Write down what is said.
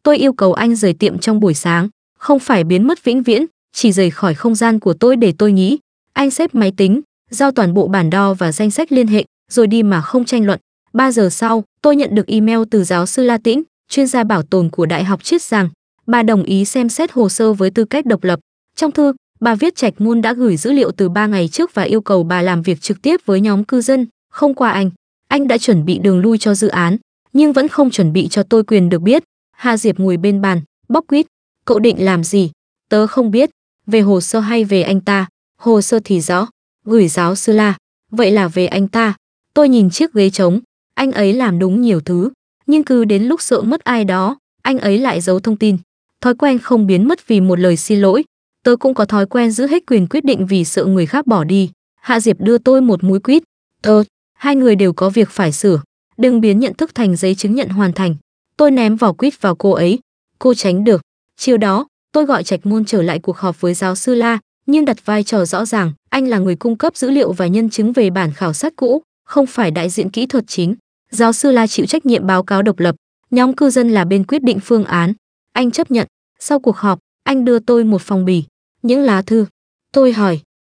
Tôi yêu cầu anh rời tiệm trong buổi sáng, không phải biến mất vĩnh viễn, chỉ rời khỏi không gian của tôi để tôi nghĩ. Anh xếp máy tính, giao toàn bộ bản đo và danh sách liên hệ, rồi đi mà không tranh luận. 3 giờ sau, tôi nhận được email từ giáo sư La Tĩnh, chuyên gia bảo tồn của Đại học Chiết Giang. Bà đồng ý xem xét hồ sơ với tư cách độc lập. Trong thư, bà viết Trạch Môn đã gửi dữ liệu từ 3 ngày trước và yêu cầu bà làm việc trực tiếp với nhóm cư dân, không qua anh. Anh đã chuẩn bị đường lui cho dự án, nhưng vẫn không chuẩn bị cho tôi quyền được biết. Hạ Diệp ngồi bên bàn, bóc quýt. Cậu định làm gì? Tớ không biết. Về hồ sơ hay về anh ta? Hồ sơ thì rõ. Gửi giáo sư La. Vậy là về anh ta. Tôi nhìn chiếc ghế trống. Anh ấy làm đúng nhiều thứ, nhưng cứ đến lúc sợ mất ai đó, anh ấy lại giấu thông tin. Thói quen không biến mất vì một lời xin lỗi. Tớ cũng có thói quen giữ hết quyền quyết định vì sợ người khác bỏ đi. Hạ Diệp đưa tôi một múi quýt. Hai người đều có việc phải sửa. Đừng biến nhận thức thành giấy chứng nhận hoàn thành. Tôi ném vỏ quýt vào cô ấy. Cô tránh được. Chiều đó, tôi gọi Trạch Môn trở lại cuộc họp với giáo sư La, nhưng đặt vai trò rõ ràng. Anh là người cung cấp dữ liệu và nhân chứng về bản khảo sát cũ, không phải đại diện kỹ thuật chính. Giáo sư La chịu trách nhiệm báo cáo độc lập. Nhóm cư dân là bên quyết định phương án. Anh chấp nhận. Sau cuộc họp, anh đưa tôi một phong bì, những lá thư. Tôi hỏi,